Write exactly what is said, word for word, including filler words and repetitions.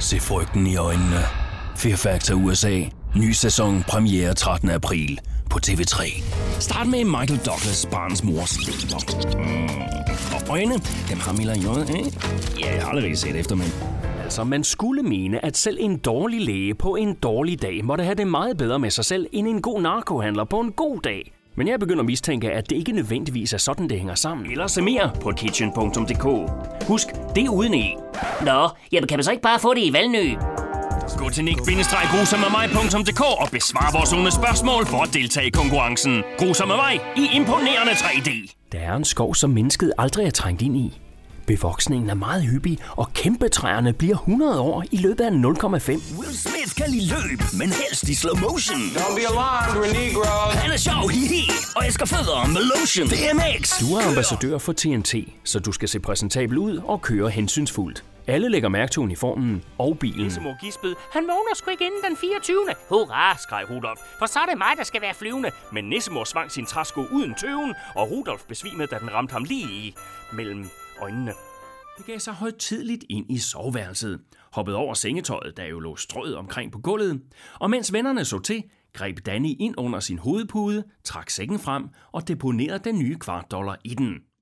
Se frygten i øjnene. Fear Factor U S A. Ny sæson premiere trettende april på T V tre. Start med Michael Douglas, barnets mors. Mm. Og øjne, dem har Miller i øjet, ikke? Ja, jeg har aldrig set efter, men... Altså, man skulle mene, at selv en dårlig læge på en dårlig dag måtte have det meget bedre med sig selv, end en god narkohandler på en god dag. Men jeg begynder at mistænke, at det ikke nødvendigvis er sådan, det hænger sammen. Eller se mere på kitchen punktum d k. Husk, det er uden e. Nå, jamen kan man så ikke bare få det i Valnø? Gå til nick bindestreg grusom med mig punktum d k og besvar vores ugne spørgsmål for at deltage i konkurrencen. Grusom med mig i imponerende tre D. Der er en skov, som mennesket aldrig er trængt ind i. Bevoksningen er meget hyppig, og kæmpetræerne bliver hundrede år i løbet af nul komma fem. Will Smith kan lide løb, men helst i slow motion. Don't be alarmed, we're Negroes. Han er sjov, hihi, og elsker fødder med lotion. D M X. Du er ambassadør for T N T, så du skal se præsentabel ud og køre hensynsfuldt. Alle lægger mærke til uniformen og bilen. Nissemor Gisbød, han vågner sgu ikke inden den fireogtyvende Hurra, skreg Rudolf, for så er det mig, der skal være flyvende. Men Nissemor svang sin træsko uden tøven, og Rudolf besvimede, da den ramte ham lige i mellem øjnene. Det gav sig højtidligt ind i soveværelset, hoppede over sengetøjet, der jo lå strøget omkring på gulvet, og mens vennerne så til, greb Danny ind under sin hovedpude, trak sækken frem og deponerede den nye kvart dollar i den.